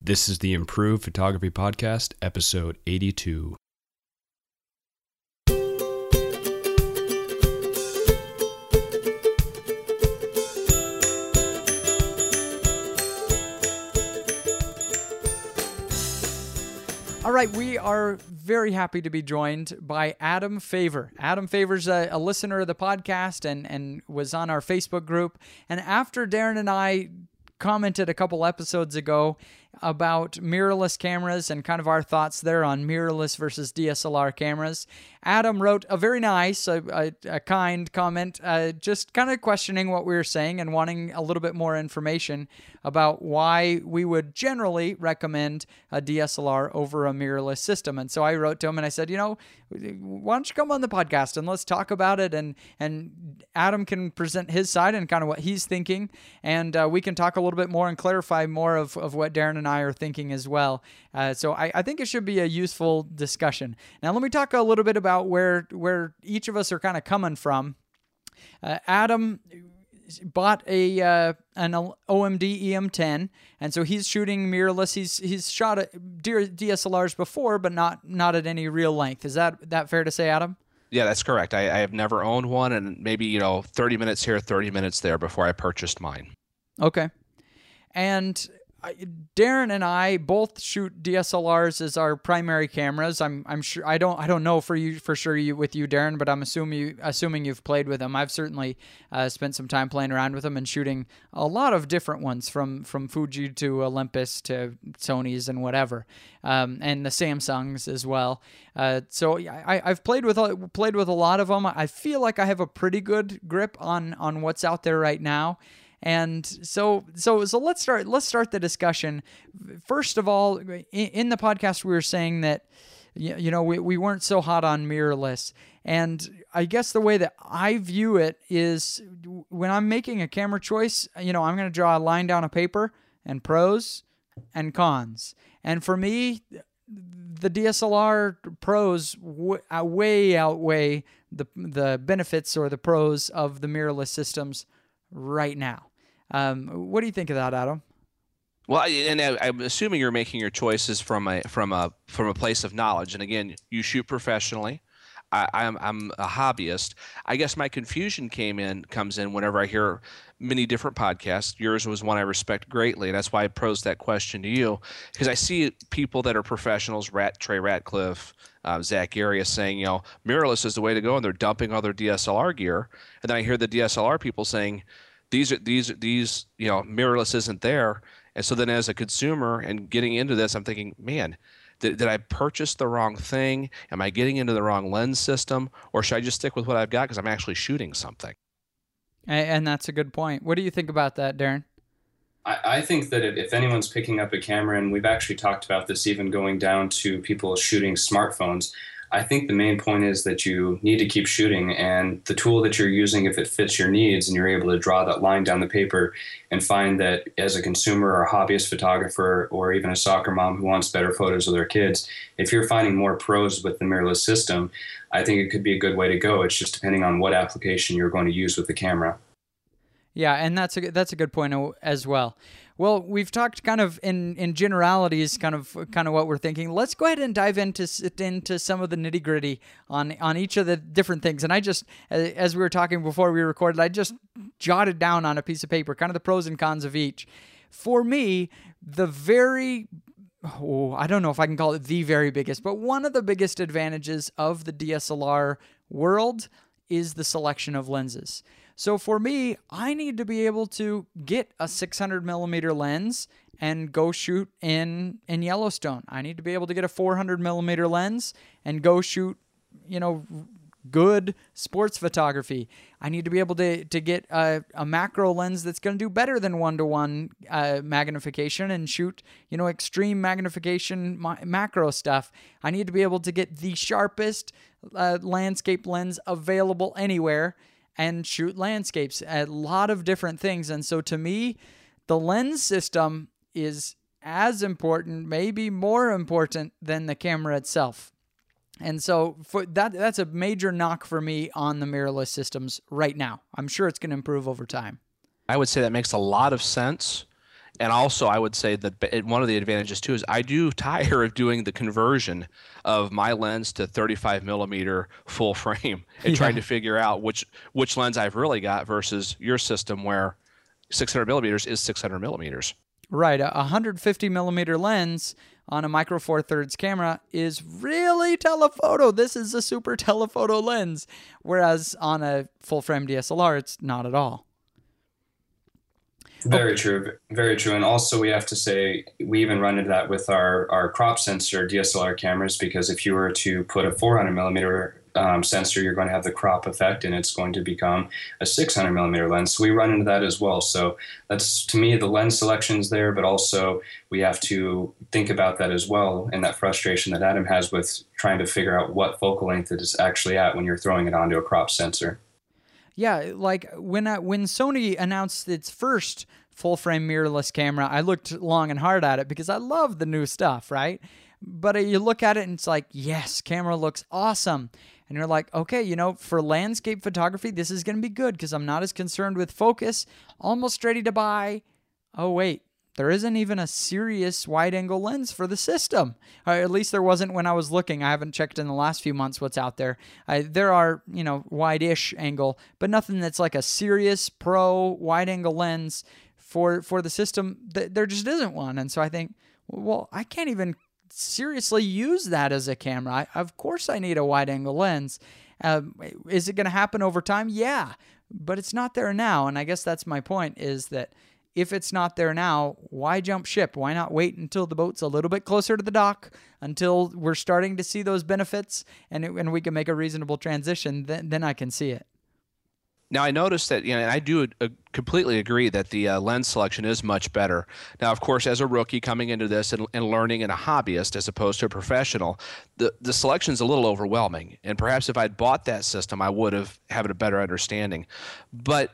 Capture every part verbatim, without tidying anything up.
This is the Improved Photography Podcast, episode eighty-two. All right, we are very happy to be joined by Adam Favor. Adam Favor's a, a listener of the podcast and, and was on our Facebook group. And after Darren and I commented a couple episodes ago about mirrorless cameras and kind of our thoughts there on mirrorless versus D S L R cameras, Adam wrote a very nice, a, a, a kind comment, uh, just kind of questioning what we were saying and wanting a little bit more information about why we would generally recommend a D S L R over a mirrorless system. And so I wrote to him and I said, you know, why don't you come on the podcast and let's talk about it, and and Adam can present his side and kind of what he's thinking, and uh, we can talk a little bit more and clarify more of, of what Darren and I are thinking as well. Uh, so I, I think it should be a useful discussion. Now let me talk a little bit about where where each of us are kind of coming from. Uh, Adam bought a uh, an O M D E M ten, and so he's shooting mirrorless. He's he's shot at D S L Rs before, but not not at any real length. Is that that fair to say, Adam? Yeah, that's correct. I, I have never owned one, and maybe you know, thirty minutes here, thirty minutes there before I purchased mine. Okay, and Darren and I both shoot D S L Rs as our primary cameras. I'm I'm sure I don't I don't know for you for sure you with you, Darren, but I'm assuming you assuming you've played with them. I've certainly uh, spent some time playing around with them and shooting a lot of different ones, from from Fuji to Olympus to Sony's and whatever, um, and the Samsungs as well. Uh, so I, I've played with played with a lot of them. I feel like I have a pretty good grip on on what's out there right now. And so, so, so let's start. Let's start the discussion. First of all, in, in the podcast, we were saying that, you know, we, we weren't so hot on mirrorless. And I guess the way that I view it is, when I'm making a camera choice, you know, I'm going to draw a line down a paper and pros and cons. And for me, the D S L R pros w- way outweigh the the benefits or the pros of the mirrorless systems right now. Um, what do you think of that, Adam? Well, and I'm assuming you're making your choices from a from a from a place of knowledge. And again, you shoot professionally. I, I'm I'm a hobbyist. I guess my confusion came in comes in whenever I hear many different podcasts. Yours was one I respect greatly, and that's why I posed that question to you, because I see people that are professionals, Rat, Trey Ratcliffe, uh, Zach Arias, saying, you know, mirrorless is the way to go, and they're dumping all their D S L R gear. And then I hear the D S L R people saying, these are these these you know, mirrorless isn't there. And so then as a consumer and getting into this, I'm thinking, man, did, did I purchase the wrong thing? Am I getting into the wrong lens system? Or should I just stick with what I've got because I'm actually shooting something? And that's a good point. What do you think about that, Darren? I, I think that if anyone's picking up a camera, and we've actually talked about this even going down to people shooting smartphones, I think the main point is that you need to keep shooting, and the tool that you're using, if it fits your needs and you're able to draw that line down the paper and find that as a consumer or a hobbyist photographer or even a soccer mom who wants better photos of their kids, if you're finding more pros with the mirrorless system, I think it could be a good way to go. It's just depending on what application you're going to use with the camera. Yeah, and that's a that's a good point as well. Well, we've talked kind of in, in generalities, kind of kind of what we're thinking. Let's go ahead and dive into into some of the nitty gritty on on each of the different things. And I just, as we were talking before we recorded, I just jotted down on a piece of paper kind of the pros and cons of each. For me, the very oh, I don't know if I can call it the very biggest, but one of the biggest advantages of the D S L R world is the selection of lenses. So for me, I need to be able to get a six hundred millimeter lens and go shoot in, in Yellowstone. I need to be able to get a four hundred millimeter lens and go shoot, you know, good sports photography. I need to be able to, to get a, a macro lens that's going to do better than one-to-one uh, magnification and shoot, you know, extreme magnification ma- macro stuff. I need to be able to get the sharpest uh, landscape lens available anywhere and shoot landscapes, a lot of different things. And so to me, the lens system is as important, maybe more important than the camera itself. And so for that, that's a major knock for me on the mirrorless systems right now. I'm sure it's going to improve over time. I would say that makes a lot of sense. And also, I would say that b- one of the advantages too is I do tire of doing the conversion of my lens to thirty-five millimeter full frame and Yeah. trying to figure out which which lens I've really got versus your system where six hundred millimeters is six hundred millimeters. Right, a one hundred fifty millimeter lens on a micro four thirds camera is really telephoto. This is a super telephoto lens, whereas on a full frame D S L R, it's not at all. Very true, very true. And also we have to say, we even run into that with our, our crop sensor D S L R cameras, because if you were to put a four hundred millimeter um, sensor, you're going to have the crop effect and it's going to become a six hundred millimeter lens. So we run into that as well. So that's, to me, the lens selection's there, but also we have to think about that as well, and that frustration that Adam has with trying to figure out what focal length it is actually at when you're throwing it onto a crop sensor. Yeah, like when I, when Sony announced its first full-frame mirrorless camera, I looked long and hard at it because I love the new stuff, right? But you look at it and it's like, yes, camera looks awesome. And you're like, okay, you know, for landscape photography, this is going to be good because I'm not as concerned with focus. Almost ready to buy. Oh, wait. There isn't even a serious wide-angle lens for the system. Or at least there wasn't when I was looking. I haven't checked in the last few months what's out there. I, there are, you know, wide-ish angle, but nothing that's like a serious pro wide-angle lens for for the system. Th- there just isn't one. And so I think, well, I can't even seriously use that as a camera. I, of course I need a wide-angle lens. Um, is it going to happen over time? Yeah, but it's not there now. And I guess that's my point, is that if it's not there now, why jump ship? Why not wait until the boat's a little bit closer to the dock, until we're starting to see those benefits, and it, and we can make a reasonable transition? Then, then I can see it. Now, I noticed that, you know, and I do uh, completely agree that the uh, lens selection is much better. Now, of course, as a rookie coming into this and, and learning and a hobbyist as opposed to a professional, the, the selection's a little overwhelming. And perhaps if I'd bought that system, I would have had a better understanding. But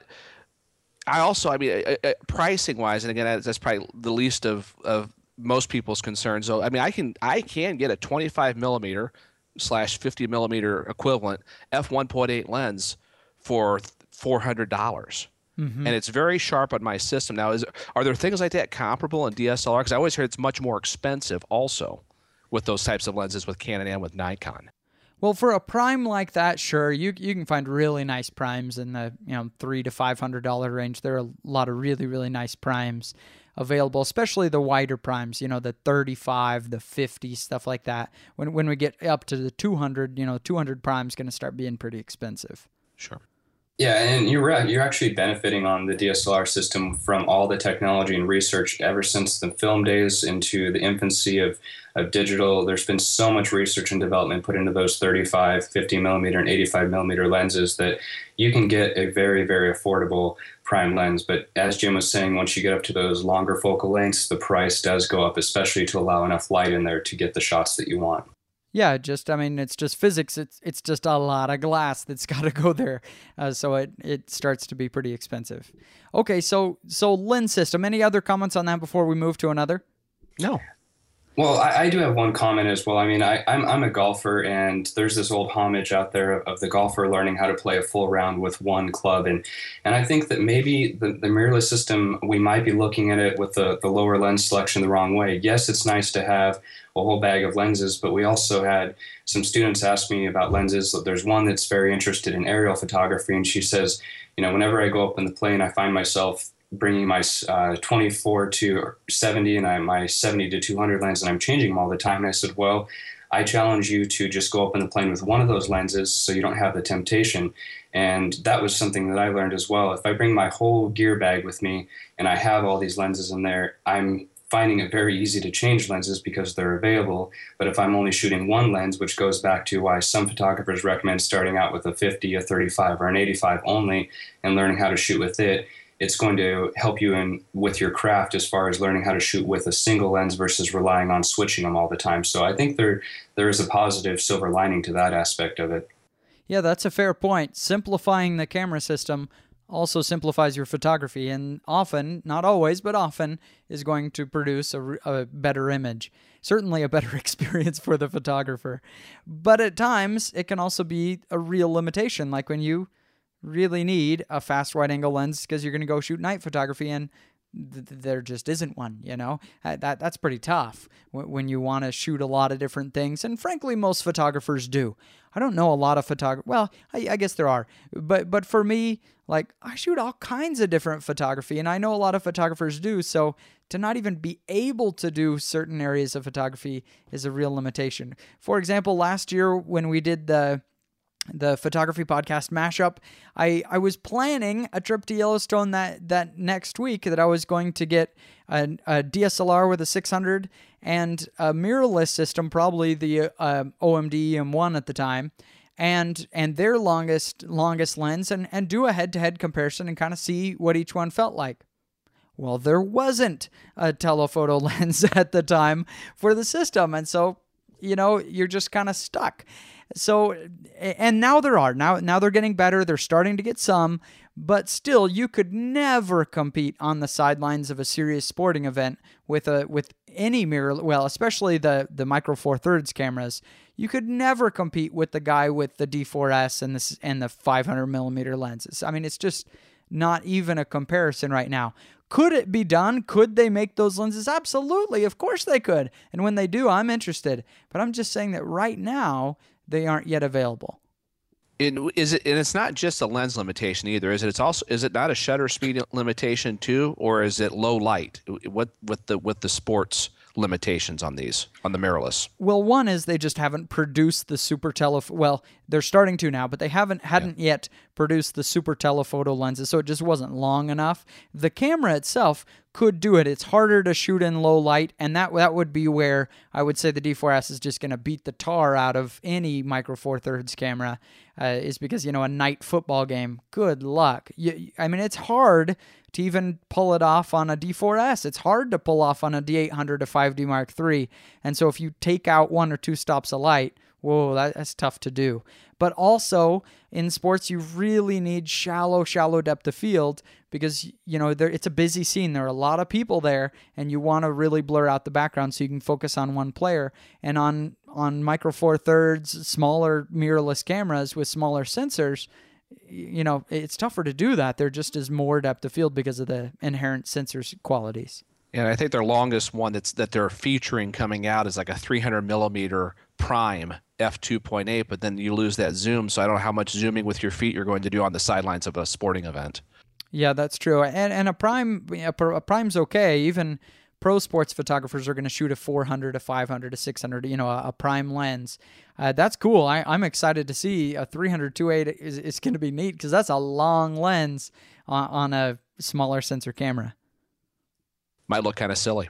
I also, I mean, uh, uh, pricing wise, and again, that's probably the least of, of most people's concerns. So, I mean, I can I can get a twenty-five millimeter slash fifty millimeter equivalent f one point eight lens for four hundred dollars. Mm-hmm. And it's very sharp on my system. Now, is are there things like that comparable in D S L R? Because I always hear it's much more expensive also with those types of lenses with Canon and with Nikon. Well, for a prime like that, sure, you you can find really nice primes in the, you know, three to five hundred dollar range. There are a lot of really really nice primes available, especially the wider primes. You know, the thirty-five, the fifty, stuff like that. When when we get up to the two hundred, you know, two hundred prime's going to start being pretty expensive. Sure. Yeah, and you're right. You're actually benefiting on the D S L R system from all the technology and research ever since the film days into the infancy of, of digital. There's been so much research and development put into those thirty-five, fifty millimeter, and eighty-five millimeter lenses that you can get a very, very affordable prime lens. But as Jim was saying, once you get up to those longer focal lengths, the price does go up, especially to allow enough light in there to get the shots that you want. Yeah, just, I mean, it's just physics. It's it's just a lot of glass that's got to go there. Uh, so it, it starts to be pretty expensive. Okay, so so lens system. Any other comments on that before we move to another? No. Well, I, I do have one comment as well. I mean, I, I'm I'm a golfer, and there's this old homage out there of, of the golfer learning how to play a full round with one club, and and I think that maybe the, the mirrorless system, we might be looking at it with the, the lower lens selection the wrong way. Yes, it's nice to have a whole bag of lenses, but we also had some students ask me about lenses. There's one that's very interested in aerial photography, and she says, you know, whenever I go up in the plane, I find myself bringing my uh, twenty-four to seventy and I, my seventy to two hundred lens, and I'm changing them all the time. And I said, well, I challenge you to just go up in the plane with one of those lenses so you don't have the temptation. And that was something that I learned as well. If I bring my whole gear bag with me and I have all these lenses in there, I'm finding it very easy to change lenses because they're available. But if I'm only shooting one lens, which goes back to why some photographers recommend starting out with a fifty, a thirty-five, or an eighty-five only and learning how to shoot with it, it's going to help you in with your craft as far as learning how to shoot with a single lens versus relying on switching them all the time. So I think there there is a positive silver lining to that aspect of it. Yeah, that's a fair point. Simplifying the camera system also simplifies your photography, and often, not always, but often, is going to produce a, a better image. Certainly a better experience for the photographer. But at times, it can also be a real limitation, like when you really need a fast wide-angle lens because you're going to go shoot night photography, and th- there just isn't one, you know? Uh, that that's pretty tough w- when you want to shoot a lot of different things, and frankly, most photographers do. I don't know a lot of photographers. Well, I, I guess there are, but but for me, like, I shoot all kinds of different photography, and I know a lot of photographers do, so to not even be able to do certain areas of photography is a real limitation. For example, last year when we did the the photography podcast mashup, I, I was planning a trip to Yellowstone that, that next week, that I was going to get a, a D S L R with a six hundred and a mirrorless system, probably the uh, O M D E M one at the time, and and their longest longest lens, and, and do a head-to-head comparison and kind of see what each one felt like. Well, there wasn't a telephoto lens at the time for the system, and so, you know, you're just kind of stuck. So, and now there are. Now now they're getting better. They're starting to get some, but still, you could never compete on the sidelines of a serious sporting event with a with any mirror. Well, especially the the Micro Four Thirds cameras. You could never compete with the guy with the D four S and this and the five hundred millimeter lenses. I mean, it's just not even a comparison right now. Could it be done? Could they make those lenses? Absolutely. Of course they could. And when they do, I'm interested. But I'm just saying that right now, they aren't yet available. It, is it, and it's not just a lens limitation either, is it? It's also, is it not a shutter speed limitation too, or is it low light? What with the with the sports limitations on these, on the mirrorless? Well, one is they just haven't produced the super tele. Well, they're starting to now, but they haven't hadn't yeah. yet produced the super telephoto lenses, so it just wasn't long enough. The camera itself could do it. It's harder to shoot in low light, and that that would be where I would say the D four S is just going to beat the tar out of any Micro Four Thirds camera. Uh, is because, you know, a night football game, good luck. You, I mean, it's hard to even pull it off on a D four S. It's hard to pull off on a D eight hundred to five D Mark three. And so if you take out one or two stops of light, whoa, that, that's tough to do. But also in sports, you really need shallow, shallow depth of field because, you know, there, it's a busy scene. There are a lot of people there, and you want to really blur out the background so you can focus on one player. And on, on Micro Four Thirds, smaller mirrorless cameras with smaller sensors, you know, it's tougher to do that. There just is more depth of field because of the inherent sensors qualities. And I think their longest one that's that they're featuring coming out is like a three hundred millimeter prime f two point eight, but then you lose that zoom. So I don't know how much zooming with your feet you're going to do on the sidelines of a sporting event. Yeah, that's true. And and a prime a prime's okay. Even pro sports photographers are going to shoot a four hundred, a five hundred, a six hundred, you know, a, a prime lens. Uh, that's cool. I, I'm excited to see a three hundred two point eight is, is going to be neat because that's a long lens on, on a smaller sensor camera. Might look kind of silly.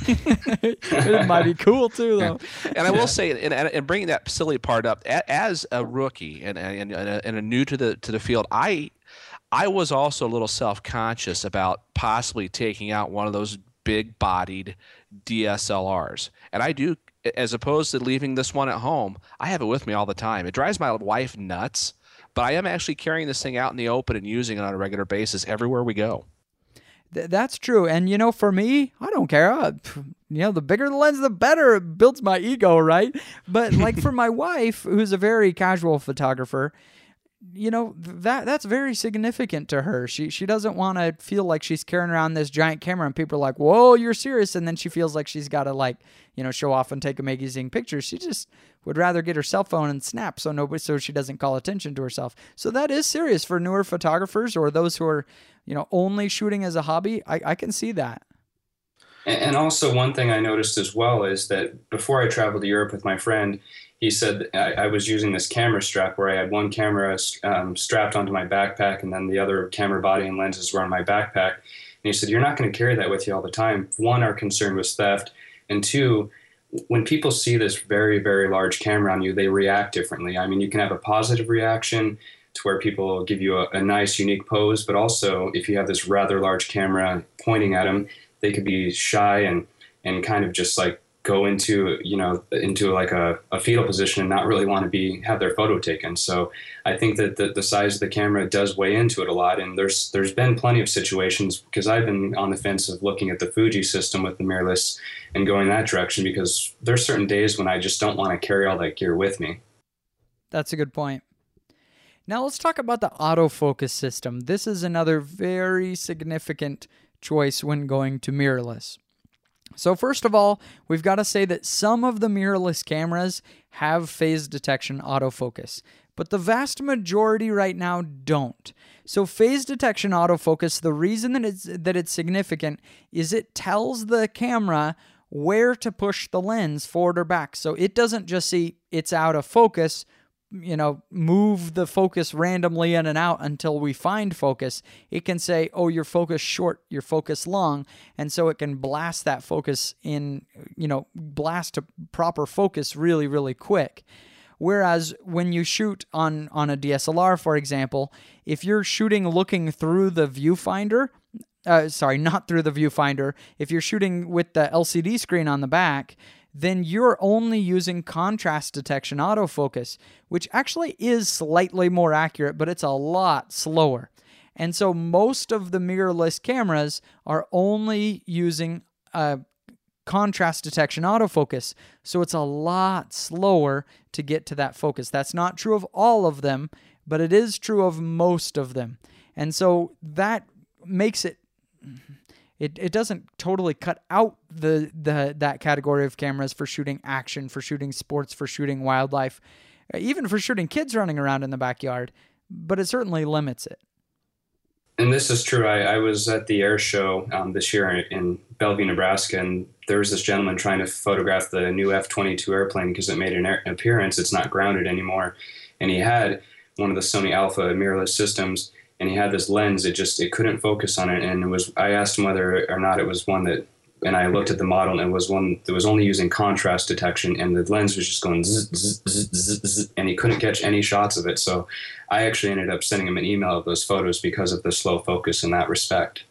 It might be cool too, though. Yeah. And I will say, and, and bringing that silly part up, as a rookie and and, and, a, and a new to the to the field, I I was also a little self-conscious about possibly taking out one of those big-bodied D S L Rs. And I do, as opposed to leaving this one at home, I have it with me all the time. It drives my wife nuts, but I am actually carrying this thing out in the open and using it on a regular basis everywhere we go. Th- that's true. And, you know, for me, I don't care. I, you know, the bigger the lens, the better. It builds my ego, right? But like for my wife, who's a very casual photographer, you know, that that's very significant to her. She she doesn't want to feel like she's carrying around this giant camera and people are like, whoa, you're serious. And then she feels like she's got to, like, you know, show off and take amazing pictures. She just would rather get her cell phone and snap so nobody so she doesn't call attention to herself. So that is serious for newer photographers or those who are, you know, only shooting as a hobby. I, I can see that. And also one thing I noticed as well is that before I traveled to Europe with my friend, he said I, I was using this camera strap where I had one camera um, strapped onto my backpack and then the other camera body and lenses were on my backpack. And he said, you're not going to carry that with you all the time. One, our concern was theft. And two, when people see this very, very large camera on you, they react differently. I mean, you can have a positive reaction to where people give you a, a nice, unique pose. But also, if you have this rather large camera pointing at them, they could be shy and, and kind of just like go into, you know, into like a, a fetal position and not really want to be have their photo taken. So I think that the, the size of the camera does weigh into it a lot. And there's there's been plenty of situations because I've been on the fence of looking at the Fuji system with the mirrorless and going that direction because there's certain days when I just don't want to carry all that gear with me. That's a good point. Now let's talk about the autofocus system. This is another very significant choice when going to mirrorless. So first of all, we've got to say that some of the mirrorless cameras have phase detection autofocus, but the vast majority right now don't. So phase detection autofocus, the reason that it's that it's significant is it tells the camera where to push the lens forward or back. So it doesn't just see it's out of focus, you know, move the focus randomly in and out until we find focus. It can say, oh, your focus short, your focus long. And so it can blast that focus in, you know, blast to proper focus really, really quick. Whereas when you shoot on, on a D S L R, for example, if you're shooting looking through the viewfinder, uh, sorry, not through the viewfinder, if you're shooting with the L C D screen on the back, then you're only using contrast detection autofocus, which actually is slightly more accurate, but it's a lot slower. And so most of the mirrorless cameras are only using uh, contrast detection autofocus, so it's a lot slower to get to that focus. That's not true of all of them, but it is true of most of them. And so that makes it It it doesn't totally cut out the, the that category of cameras for shooting action, for shooting sports, for shooting wildlife, even for shooting kids running around in the backyard, but it certainly limits it. And this is true. I, I was at the air show um, this year in, in Bellevue, Nebraska, and there was this gentleman trying to photograph the new F twenty-two airplane because it made an air- appearance. It's not grounded anymore. And he had one of the Sony Alpha mirrorless systems, and he had this lens. It just, it couldn't focus on it. And it was, I asked him whether or not it was one that, and I looked at the model, and it was one that was only using contrast detection, and the lens was just going zzz, zzz, zzz, zzz, zzz, and he couldn't catch any shots of it. So I actually ended up sending him an email of those photos because of the slow focus in that respect.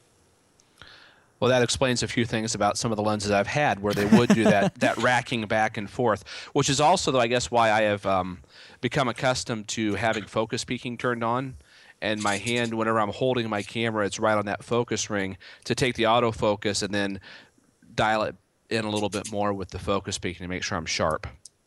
Well, that explains a few things about some of the lenses I've had where they would do that that racking back and forth, which is also, though, I guess, why I have um, become accustomed to having focus peaking turned on. And my hand, whenever I'm holding my camera, it's right on that focus ring to take the autofocus and then dial it in a little bit more with the focus peaking to make sure I'm sharp.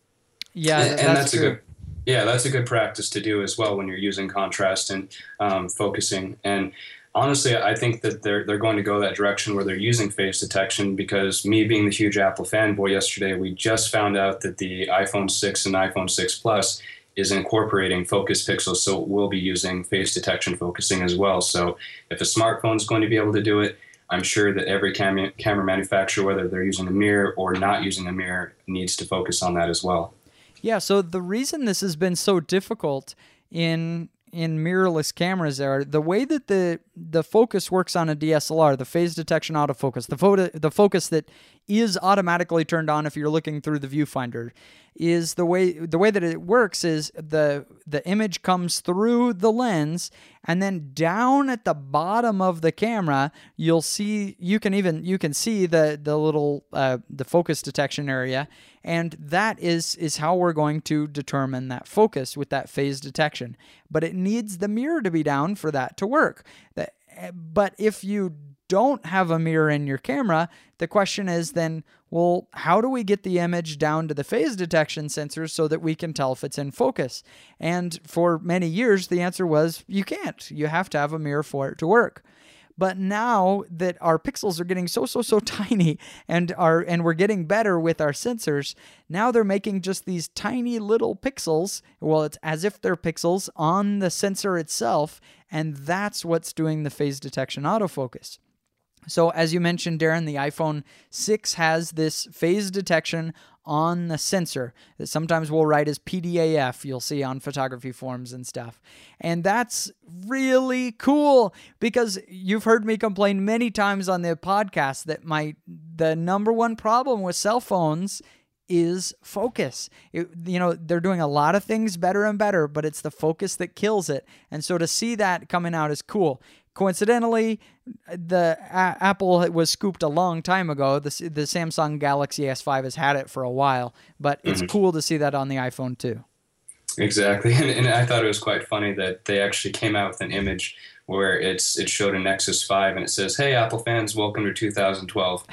Yeah, and, that's, and that's true. a good. Yeah, that's a good practice to do as well when you're using contrast and um, focusing. And honestly, I think that they're they're going to go that direction where they're using phase detection, because me being the huge Apple fanboy yesterday, we just found out that the iPhone six and iPhone six Plus is incorporating focus pixels, so we'll be using phase detection focusing as well. So if a smartphone is going to be able to do it, I'm sure that every cam- camera manufacturer, whether they're using a mirror or not using a mirror, needs to focus on that as well. Yeah, so the reason this has been so difficult in in mirrorless cameras are the way that the the focus works on a D S L R, the phase detection autofocus, the photo, the focus that is automatically turned on if you're looking through the viewfinder, is the way the way that it works is the the image comes through the lens, and then down at the bottom of the camera you'll see you can even you can see the the little uh, the focus detection area, and that is is how we're going to determine that focus with that phase detection. But it needs the mirror to be down for that to work. That, but if you don't have a mirror in your camera, the question is then, well, how do we get the image down to the phase detection sensor so that we can tell if it's in focus? And for many years, the answer was you can't. You have to have a mirror for it to work. But now that our pixels are getting so, so, so tiny and are and we're getting better with our sensors, now they're making just these tiny little pixels. Well, it's as if they're pixels on the sensor itself, and that's what's doing the phase detection autofocus. So as you mentioned, Darren, the iPhone six has this phase detection on the sensor that sometimes we'll write as P D A F, you'll see on photography forums and stuff. And that's really cool, because you've heard me complain many times on the podcast that my the number one problem with cell phones is focus. It, you know, they're doing a lot of things better and better, but it's the focus that kills it. And so to see that coming out is cool. Coincidentally, the uh, Apple was scooped a long time ago. The, the Samsung Galaxy S five has had it for a while, but it's mm-hmm. cool to see that on the iPhone too. Exactly, and, and I thought it was quite funny that they actually came out with an image where it's it showed a Nexus five and it says, "Hey, Apple fans, welcome to two thousand twelve."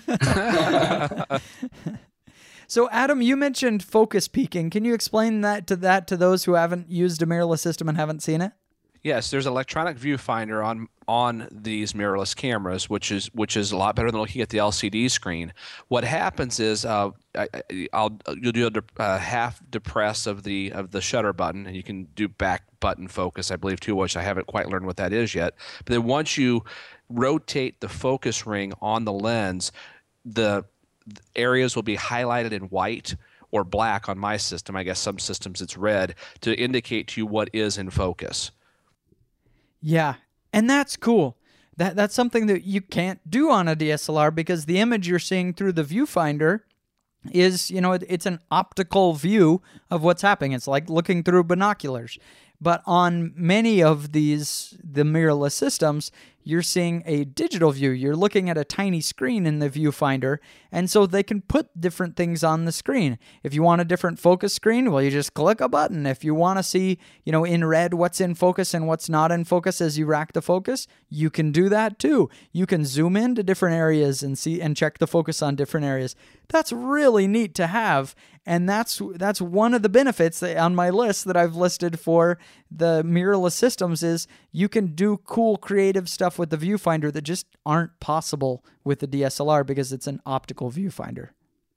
So, Adam, you mentioned focus peaking. Can you explain that to that to those who haven't used a mirrorless system and haven't seen it? Yes, there's an electronic viewfinder on on these mirrorless cameras, which is which is a lot better than looking at the L C D screen. What happens is, uh, I, I'll you'll do a de- uh, half depress of the of the shutter button, and you can do back button focus, I believe, too, which I haven't quite learned what that is yet. But then once you rotate the focus ring on the lens, the areas will be highlighted in white or black on my system. I guess some systems it's red to indicate to you what is in focus. Yeah, and that's cool. That that's something that you can't do on a D S L R because the image you're seeing through the viewfinder is, you know, it, it's an optical view of what's happening. It's like looking through binoculars. But on many of these, the mirrorless systems, you're seeing a digital view. You're looking at a tiny screen in the viewfinder, and so they can put different things on the screen. If you want a different focus screen, well, you just click a button. If you want to see, you know, in red what's in focus and what's not in focus as you rack the focus, you can do that too. You can zoom into different areas and see and check the focus on different areas. That's really neat to have, and that's that's one of the benefits that, on my list that I've listed for the mirrorless systems is you can do cool creative stuff with the viewfinder that just aren't possible with the D S L R because it's an optical viewfinder.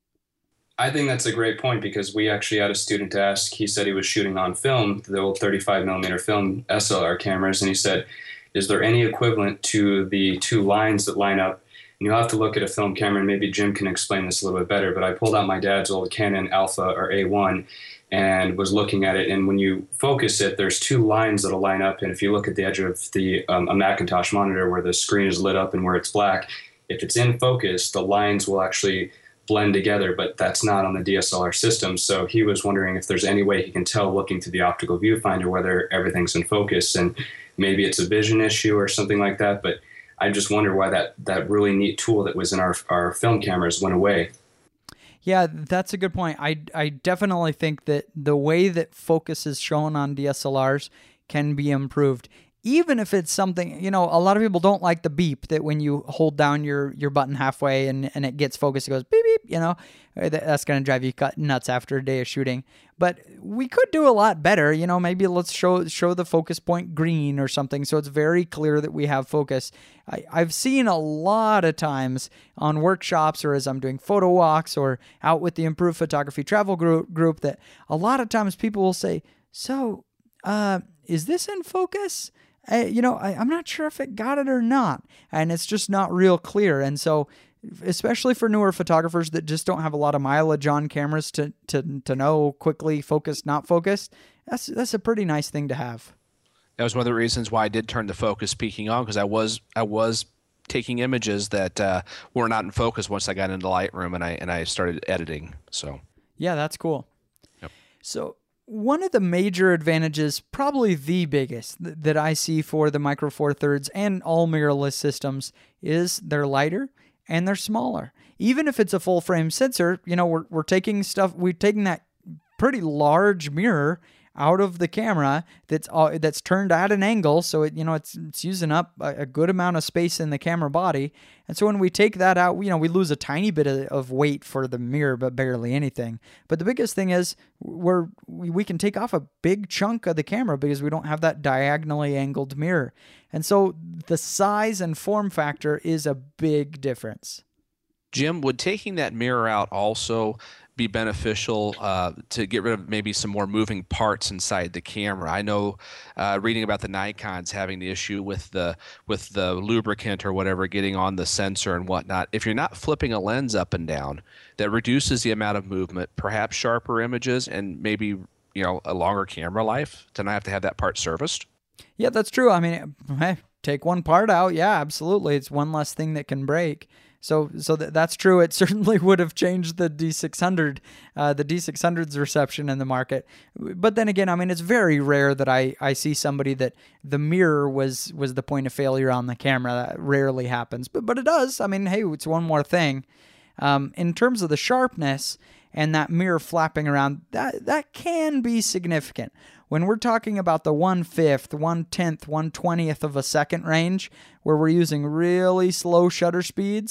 I think that's a great point because we actually had a student ask, he said he was shooting on film, the old thirty-five millimeter film S L R cameras, and he said, is there any equivalent to the two lines that line up? And you'll have to look at a film camera, and maybe Jim can explain this a little bit better, but I pulled out my dad's old Canon Alpha or A one and was looking at it, and when you focus it, there's two lines that'll line up, and if you look at the edge of the um, a Macintosh monitor where the screen is lit up and where it's black, if it's in focus, the lines will actually blend together, but that's not on the D S L R system. So he was wondering if there's any way he can tell looking through the optical viewfinder whether everything's in focus, and maybe it's a vision issue or something like that, but I just wonder why that, that really neat tool that was in our our film cameras went away. Yeah, that's a good point. I, I definitely think that the way that focus is shown on D S L Rs can be improved. Even if it's something, you know, a lot of people don't like the beep that when you hold down your, your button halfway and, and it gets focused, it goes beep, beep, you know, that's going to drive you nuts after a day of shooting. But we could do a lot better, you know, maybe let's show show the focus point green or something so it's very clear that we have focus. I, I've seen a lot of times on workshops or as I'm doing photo walks or out with the Improved Photography Travel group, group that a lot of times people will say, so uh, is this in focus? I, you know, I, I'm not sure if it got it or not, and it's just not real clear. And so, especially for newer photographers that just don't have a lot of mileage on cameras to to to know quickly focused, not focused, that's that's a pretty nice thing to have. That was one of the reasons why I did turn the focus peaking on, because I was I was taking images that uh, were not in focus once I got into Lightroom and I and I started editing. So yeah, that's cool. Yep. So. One of the major advantages, probably the biggest th- that I see for the Micro Four Thirds and all mirrorless systems is they're lighter and they're smaller. Even if it's a full frame sensor, you know, we're we're taking stuff, we're taking that pretty large mirror out of the camera that's uh, that's turned at an angle, so it you know it's it's using up a, a good amount of space in the camera body. And so when we take that out, you know, we lose a tiny bit of, of weight for the mirror, but barely anything. But the biggest thing is we're we, we can take off a big chunk of the camera because we don't have that diagonally angled mirror. And so the size and form factor is a big difference. Jim, would taking that mirror out also be beneficial uh, to get rid of maybe some more moving parts inside the camera? I know uh, reading about the Nikons having the issue with the with the lubricant or whatever getting on the sensor and whatnot. If you're not flipping a lens up and down, that reduces the amount of movement, perhaps sharper images, and maybe you know a longer camera life to not have to have that part serviced. Yeah, that's true. I mean, hey, take one part out. Yeah, absolutely. It's one less thing that can break. So so that, that's true. It certainly would have changed the D six hundred, uh, the D six hundred's reception in the market. But then again, I mean, it's very rare that I, I see somebody that the mirror was, was the point of failure on the camera. That rarely happens. But but it does. I mean, hey, it's one more thing. Um, in terms of the sharpness and that mirror flapping around, that that can be significant. When we're talking about the one-fifth, one-tenth, one-twentieth of a second range, where we're using really slow shutter speeds,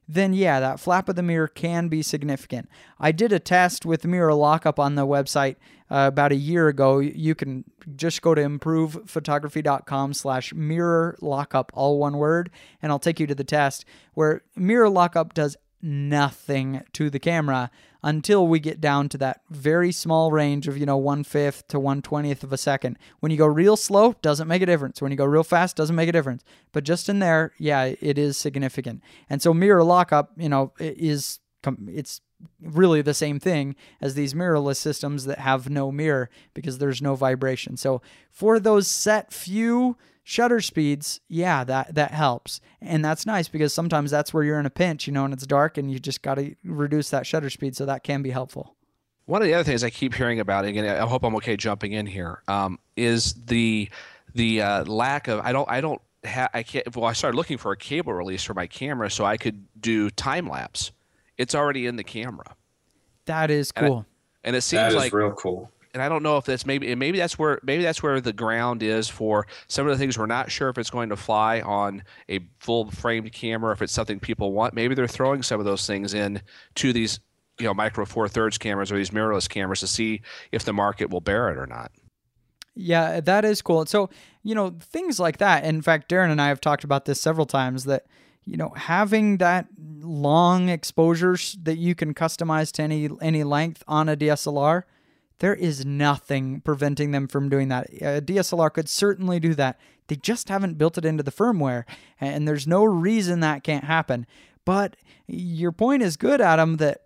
then yeah, that flap of the mirror can be significant. I did a test with mirror lockup on the website uh, about a year ago. You can just go to improvephotography.com slash mirror lockup, all one word, and I'll take you to the test where mirror lockup does nothing to the camera until we get down to that very small range of, you know, one-fifth to one-twentieth of a second. When you go real slow, doesn't make a difference. When you go real fast, doesn't make a difference. But just in there, yeah, it is significant. And so mirror lockup, you know, is it's really the same thing as these mirrorless systems that have no mirror because there's no vibration. So for those set few shutter speeds, yeah, that that helps. And that's nice because sometimes that's where you're in a pinch, you know, and it's dark and you just got to reduce that shutter speed, so that can be helpful. One of the other things I keep hearing about, again, I hope I'm okay jumping in here, um, is the the uh, lack of, I don't, I don't have, I can't, well, I started looking for a cable release for my camera so I could do time lapse. It's already in the camera. That is cool. And, I, and it seems that is like real cool. And I don't know if that's maybe, and maybe that's where maybe that's where the ground is for some of the things we're not sure if it's going to fly on a full framed camera, if it's something people want. Maybe they're throwing some of those things in to these, you know, micro four thirds cameras or these mirrorless cameras to see if the market will bear it or not. Yeah, that is cool. So, you know, things like that. In fact, Darren and I have talked about this several times that, you know, having that long exposures that you can customize to any any length on a D S L R, there is nothing preventing them from doing that. A D S L R could certainly do that. They just haven't built it into the firmware, and there's no reason that can't happen. But your point is good, Adam, that,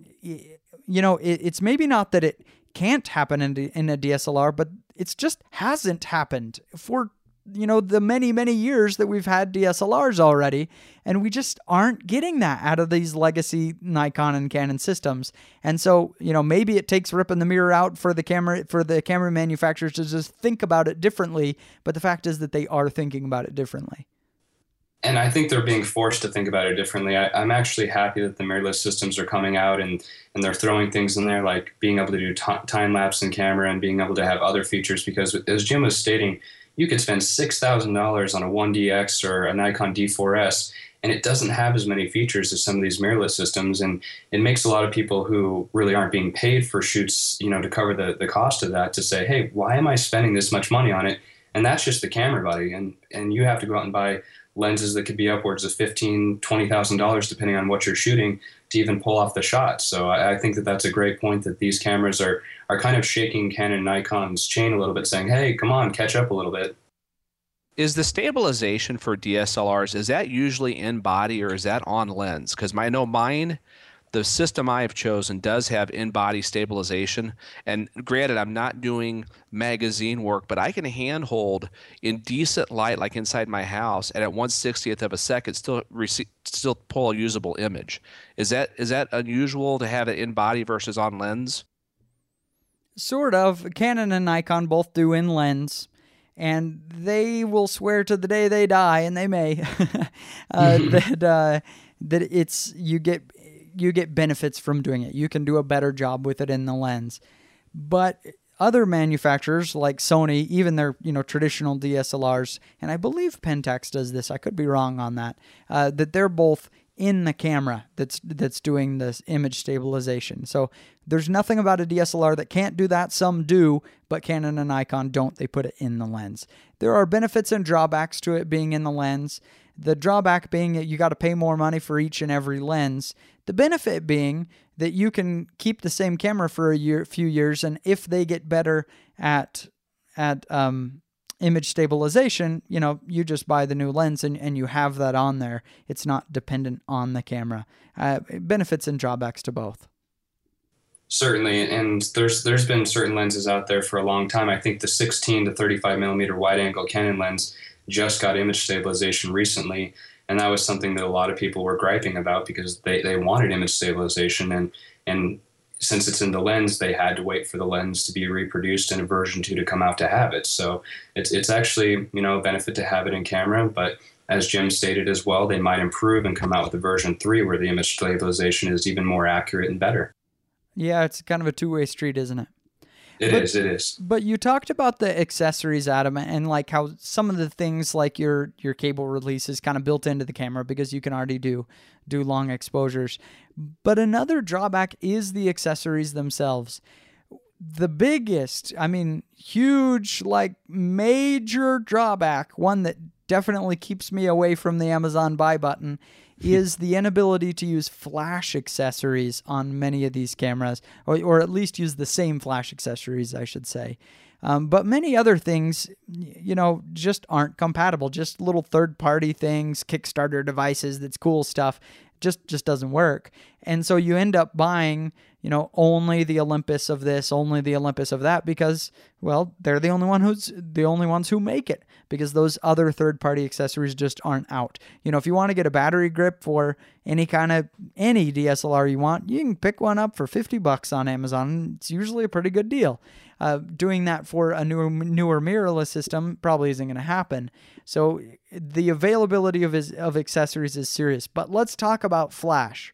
you know, it, it's maybe not that it can't happen in, in a D S L R, but it's just hasn't happened for, you know, the many, many years that we've had D S L Rs already, and we just aren't getting that out of these legacy Nikon and Canon systems. And so, you know, maybe it takes ripping the mirror out for the camera, for the camera manufacturers to just think about it differently, but the fact is that they are thinking about it differently. And I think they're being forced to think about it differently. I, I'm actually happy that the mirrorless systems are coming out and, and they're throwing things in there like being able to do t- time lapse in camera and being able to have other features, because as Jim was stating, you could spend six thousand dollars on a one D X or a Nikon D four S, and it doesn't have as many features as some of these mirrorless systems. And it makes a lot of people who really aren't being paid for shoots, you know, to cover the, the cost of that, to say, hey, why am I spending this much money on it? And that's just the camera body. And, and you have to go out and buy lenses that could be upwards of fifteen thousand dollars, twenty thousand dollars, depending on what you're shooting, to even pull off the shot. So I, I think that that's a great point, that these cameras are, are kind of shaking Canon and Nikon's chain a little bit, saying, hey, come on, catch up a little bit. Is the stabilization for D S L Rs, is that usually in body or is that on lens? Because I know mine, the system I have chosen does have in-body stabilization. And granted, I'm not doing magazine work, but I can handhold in decent light, like inside my house, and at one sixtieth of a second still receive, still pull a usable image. Is that is that unusual to have it in body versus on lens? Sort of. Canon and Nikon both do in lens, and they will swear to the day they die, and they may, uh, that uh, that it's you get. you get benefits from doing it. You can do a better job with it in the lens. But other manufacturers like Sony, even their, you know, traditional D S L Rs, and I believe Pentax does this, I could be wrong on that, uh, that they're both in the camera that's that's doing this image stabilization. So there's nothing about a D S L R that can't do that. Some do, but Canon and Nikon don't. They put it in the lens. There are benefits and drawbacks to it being in the lens. The drawback being that you got to pay more money for each and every lens. The benefit being that you can keep the same camera for a year, few years, and if they get better at at um, image stabilization, you know, you just buy the new lens and, and you have that on there. It's not dependent on the camera. Uh, benefits and drawbacks to both. Certainly, and there's there's been certain lenses out there for a long time. I think the sixteen to thirty-five millimeter wide-angle Canon lens just got image stabilization recently, and that was something that a lot of people were griping about because they, they wanted image stabilization, and and since it's in the lens, they had to wait for the lens to be reproduced and a version two to come out to have it. So it's it's actually, you know, a benefit to have it in camera, but as Jim stated as well, they might improve and come out with a version three where the image stabilization is even more accurate and better. Yeah, it's kind of a two-way street, isn't it? It but, is. It is. But you talked about the accessories, Adam, and like how some of the things like your your cable release is kind of built into the camera because you can already do do long exposures. But another drawback is the accessories themselves. The biggest, I mean, huge, like major drawback, one that definitely keeps me away from the Amazon buy button, is the inability to use flash accessories on many of these cameras, or, or at least use the same flash accessories, I should say. Um, but many other things, you know, just aren't compatible. Just little third-party things, Kickstarter devices, that's cool stuff, just just doesn't work. And so you end up buying, you know, only the Olympus of this, only the Olympus of that, because, well, they're the only one who's the only ones who make it, because those other third-party accessories just aren't out. You know, if you want to get a battery grip for any kind of any D S L R you want, you can pick one up for fifty bucks on Amazon. It's usually a pretty good deal. Uh, doing that for a newer newer mirrorless system probably isn't going to happen. So the availability of his, of accessories is serious. But let's talk about flash.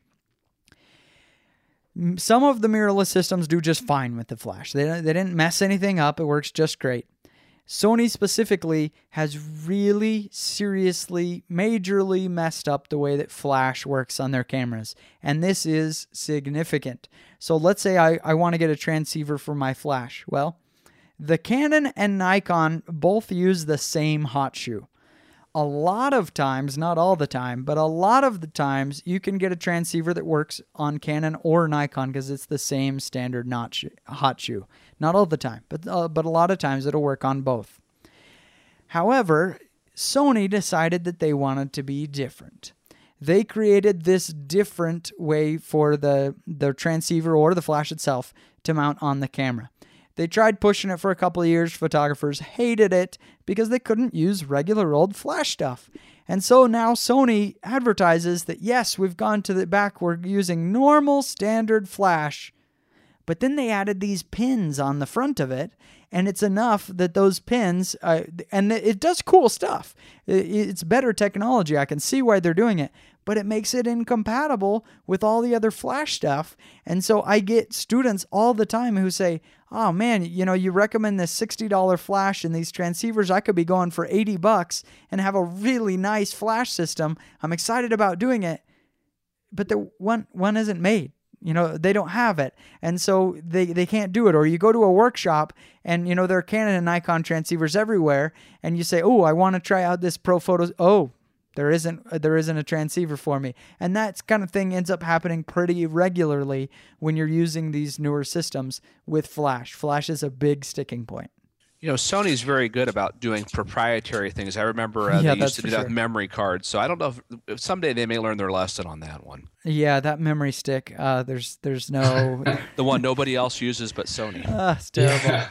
Some of the mirrorless systems do just fine with the flash. They, they didn't mess anything up. It works just great. Sony specifically has really seriously, majorly messed up the way that flash works on their cameras. And this is significant. So let's say I, I want to get a transceiver for my flash. Well, the Canon and Nikon both use the same hot shoe. A lot of times, not all the time, but a lot of the times you can get a transceiver that works on Canon or Nikon because it's the same standard not sh- hot shoe. Not all the time, but uh, but a lot of times it'll work on both. However, Sony decided that they wanted to be different. They created this different way for the, the transceiver or the flash itself to mount on the camera. They tried pushing it for a couple of years. Photographers hated it because they couldn't use regular old flash stuff. And so now Sony advertises that, yes, we've gone to the back. We're using normal standard flash. But then they added these pins on the front of it. And it's enough that those pins, uh, and it does cool stuff. It's better technology. I can see why they're doing it. But it makes it incompatible with all the other flash stuff. And so I get students all the time who say, oh man, you know, you recommend this sixty dollars flash and these transceivers. I could be going for eighty bucks and have a really nice flash system. I'm excited about doing it. But the one, one isn't made. You know, they don't have it. And so they, they can't do it. Or you go to a workshop and, you know, there are Canon and Nikon transceivers everywhere. And you say, oh, I want to try out this Pro Photos. Oh, there isn't, there isn't a transceiver for me. And that kind of thing ends up happening pretty regularly when you're using these newer systems with flash. Flash is a big sticking point. You know, Sony's very good about doing proprietary things. I remember uh, Yeah, they that's used to for do that sure. with memory cards. So I don't know if, if someday they may learn their lesson on that one. Yeah, that memory stick, uh, there's there's no... The one nobody else uses but Sony. uh, it's terrible. Yeah.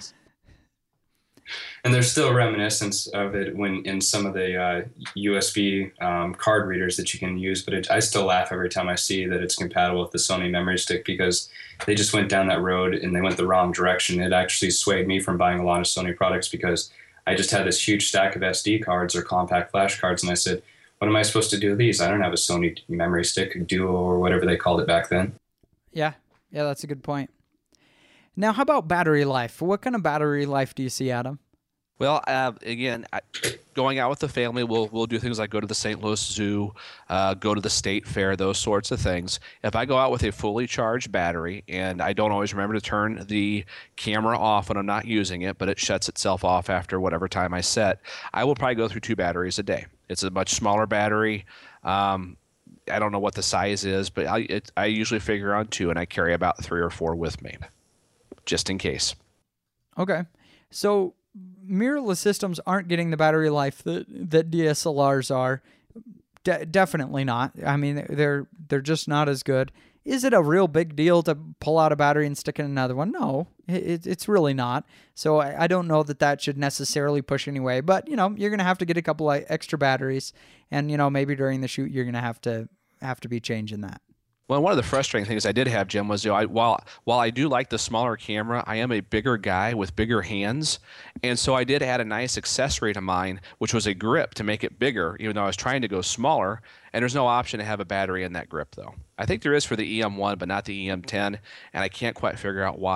And there's still reminiscence of it when in some of the uh, U S B um, card readers that you can use, but it, I still laugh every time I see that it's compatible with the Sony memory stick because they just went down that road and they went the wrong direction. It actually swayed me from buying a lot of Sony products because I just had this huge stack of S D cards or compact flash cards, and I said, what am I supposed to do with these? I don't have a Sony memory stick, Duo or whatever they called it back then. Yeah, yeah, that's a good point. Now, how about battery life? What kind of battery life do you see, Adam? Well, uh, again, I, going out with the family, we'll we'll do things like go to the Saint Louis Zoo, uh, go to the State Fair, those sorts of things. If I go out with a fully charged battery and I don't always remember to turn the camera off when I'm not using it, but it shuts itself off after whatever time I set, I will probably go through two batteries a day. It's a much smaller battery. Um, I don't know what the size is, but I, it, I usually figure on two, and I carry about three or four with me, just in case. Okay, so mirrorless systems aren't getting the battery life that, that D S L Rs are. De- definitely not. I mean, they're they're just not as good. Is it a real big deal to pull out a battery and stick in another one? No, it, it's really not. So I, I don't know that that should necessarily push anyway. But, you know, you're going to have to get a couple of extra batteries. And, you know, maybe during the shoot, you're going to have to have to be changing that. Well, one of the frustrating things I did have, Jim, was you know, I, while while I do like the smaller camera, I am a bigger guy with bigger hands, and so I did add a nice accessory to mine, which was a grip to make it bigger, even though I was trying to go smaller. And there's no option to have a battery in that grip, though. I think there is for the E M one, but not the E M ten, and I can't quite figure out why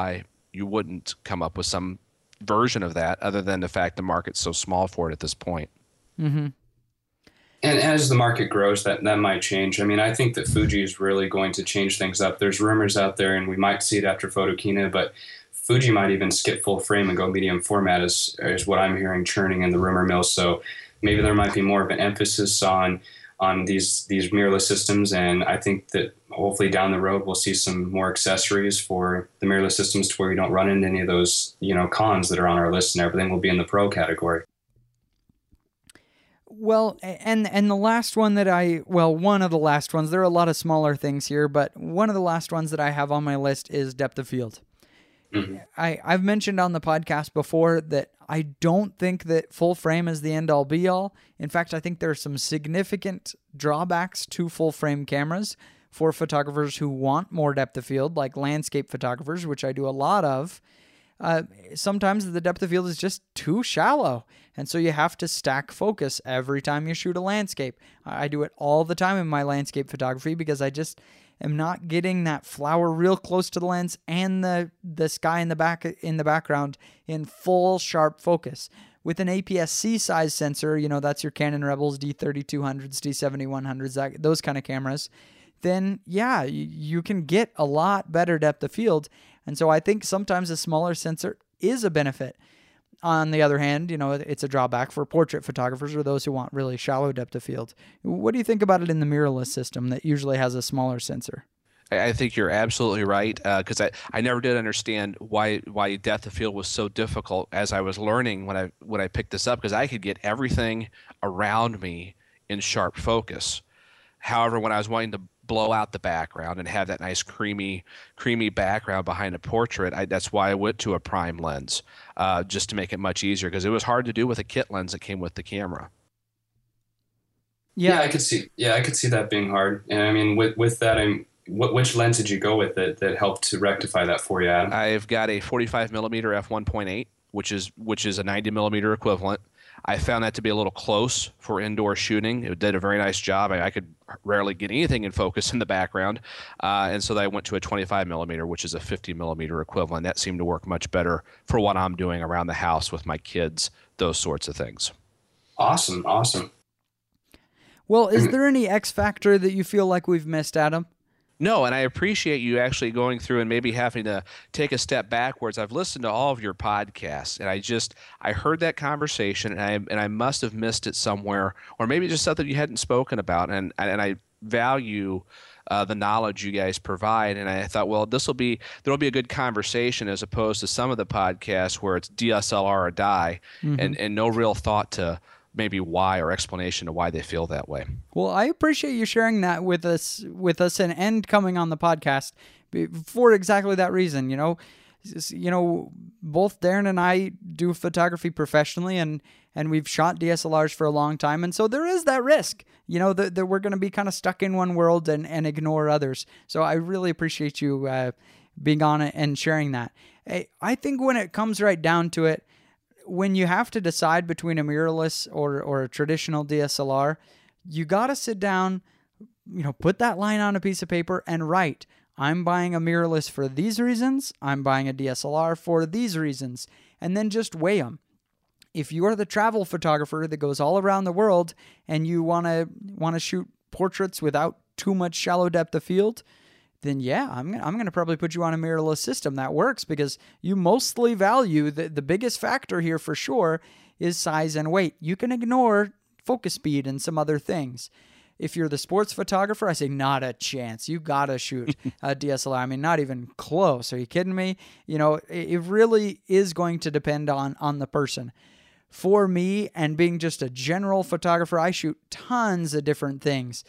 you wouldn't come up with some version of that other than the fact the market's so small for it at this point. Mm-hmm. And as the market grows, that, that might change. I mean, I think that Fuji is really going to change things up. There's rumors out there, and we might see it after Photokina, but Fuji might even skip full frame and go medium format is, is what I'm hearing churning in the rumor mill. So maybe there might be more of an emphasis on on these these mirrorless systems, and I think that hopefully down the road we'll see some more accessories for the mirrorless systems to where you don't run into any of those, you know, cons that are on our list, and everything will be in the pro category. Well, and and the last one that I, well, one of the last ones, there are a lot of smaller things here, but one of the last ones that I have on my list is depth of field. Mm-hmm. I, I've mentioned on the podcast before that I don't think that full frame is the end all be all. In fact, I think there are some significant drawbacks to full frame cameras for photographers who want more depth of field, like landscape photographers, which I do a lot of. Uh, sometimes the depth of field is just too shallow, and so you have to stack focus every time you shoot a landscape. I do it all the time in my landscape photography because I just am not getting that flower real close to the lens and the the sky in the back in the background in full sharp focus. With an A P S C size sensor, you know, that's your Canon Rebels D thirty-two hundreds, D seventy-one hundreds, that, those kind of cameras, then yeah, you, you can get a lot better depth of field. And so I think sometimes a smaller sensor is a benefit. On the other hand, you know, it's a drawback for portrait photographers or those who want really shallow depth of field. What do you think about it in the mirrorless system that usually has a smaller sensor? I think you're absolutely right, because uh, I, I never did understand why why depth of field was so difficult as I was learning when I when I picked this up, because I could get everything around me in sharp focus. However, when I was wanting to blow out the background and have that nice creamy creamy background behind a portrait, I, that's why I went to a prime lens, uh, just to make it much easier, because it was hard to do with a kit lens that came with the camera. Yeah. yeah, I could see. Yeah, I could see that being hard. And I mean, with with that, I'm. What, which lens did you go with that, that helped to rectify that for you, Adam? I've got a forty-five millimeter f one point eight, which is which is a ninety millimeter equivalent. I found that to be a little close for indoor shooting. It did a very nice job. I, I could rarely get anything in focus in the background, uh, and so I went to a twenty-five millimeter, which is a fifty millimeter equivalent. That seemed to work much better for what I'm doing around the house with my kids, those sorts of things. Awesome, awesome. Well, is there any X factor that you feel like we've missed, Adam? No, and I appreciate you actually going through and maybe having to take a step backwards. I've listened to all of your podcasts, and I just I heard that conversation, and I and I must have missed it somewhere, or maybe just something you hadn't spoken about. And and I value uh, the knowledge you guys provide, and I thought, well, this will be there will be a good conversation as opposed to some of the podcasts where it's D S L R or die, mm-hmm. and and no real thought to maybe why or explanation to why they feel that way. Well, I appreciate you sharing that with us, with us, and, and coming on the podcast for exactly that reason. You know, you know, both Darren and I do photography professionally, and and we've shot D S L Rs for a long time, and so there is that risk, you know, that, that we're going to be kind of stuck in one world and, and ignore others. So I really appreciate you uh, being on it and sharing that. I think when it comes right down to it, when you have to decide between a mirrorless or or a traditional D S L R, you got to sit down, you know, put that line on a piece of paper and write, I'm buying a mirrorless for these reasons, I'm buying a D S L R for these reasons, and then just weigh them. If you are the travel photographer that goes all around the world and you want to want to shoot portraits without too much shallow depth of field, then yeah, I'm gonna, I'm going to probably put you on a mirrorless system. That works because you mostly value, the, the biggest factor here for sure is size and weight. You can ignore focus speed and some other things. If you're the sports photographer, I say not a chance. You got to shoot a D S L R. I mean, not even close. Are you kidding me? You know, it, it really is going to depend on, on the person. For me, and being just a general photographer, I shoot tons of different things.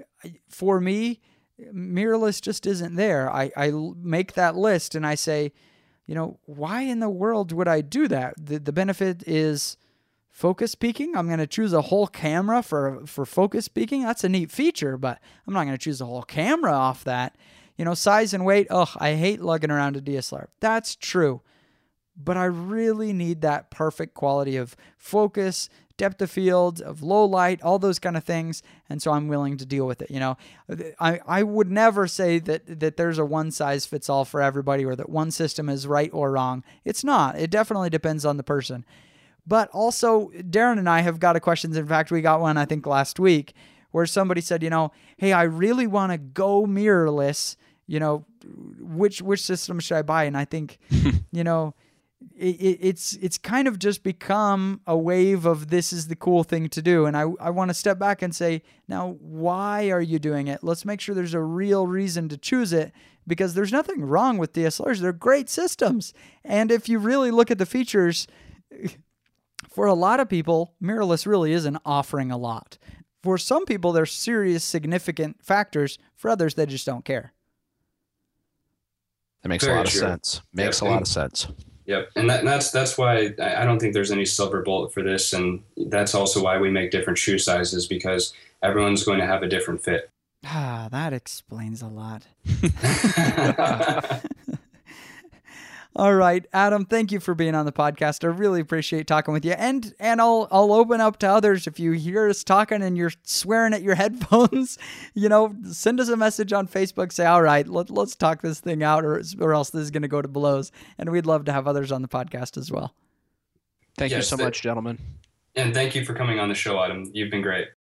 For me, mirrorless just isn't there. I, I make that list and I say, you know, why in the world would I do that? The, the benefit is focus peaking. I'm going to choose a whole camera for, for focus peaking. That's a neat feature, but I'm not going to choose a whole camera off that. You know, size and weight, ugh, I hate lugging around a D S L R. That's true. but I really need that perfect quality of focus, depth of field, of low light, all those kind of things. And so I'm willing to deal with it. You know, I, I would never say that, that there's a one size fits all for everybody or that one system is right or wrong. It's not. It definitely depends on the person. But also, Darren and I have got a questions. In fact, we got one, I think, last week where somebody said, you know, hey, I really want to go mirrorless. You know, which which system should I buy? And I think, you know, it, it, it's it's kind of just become a wave of this is the cool thing to do. And I, I want to step back and say, now, why are you doing it? Let's make sure there's a real reason to choose it, because there's nothing wrong with D S L Rs. They're great systems. And if you really look at the features, for a lot of people, mirrorless really isn't offering a lot. For some people, there's serious, significant factors. For others, they just don't care. That makes Very a lot of true. sense. Makes Yep. a lot of sense. Yep, and that, that's that's why I I don't think there's any silver bullet for this, and that's also why we make different shoe sizes, because everyone's going to have a different fit. Ah, that explains a lot. All right, Adam, thank you for being on the podcast. I really appreciate talking with you. And and I'll I'll open up to others. If you hear us talking and you're swearing at your headphones, you know, send us a message on Facebook. Say, all right, let, let's talk this thing out, or, or else this is going to go to blows. And we'd love to have others on the podcast as well. Thank you Yes, so that- much, gentlemen. And thank you for coming on the show, Adam. You've been great.